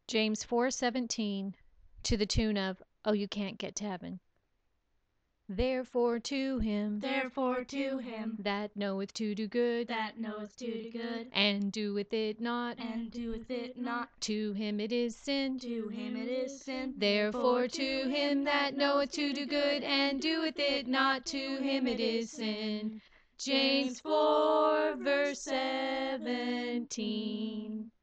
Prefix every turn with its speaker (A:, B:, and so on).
A: James 4:17, to the tune of "Oh, you can't get to heaven."
B: Therefore to him
A: that knoweth to do good,
B: that knoweth to do good,
A: and doeth it not,
B: and doeth it not,
A: to him it is sin.
B: to him it is sin.
A: Therefore to him that knoweth to do good, and doeth it not, to him it is sin. James 4:17.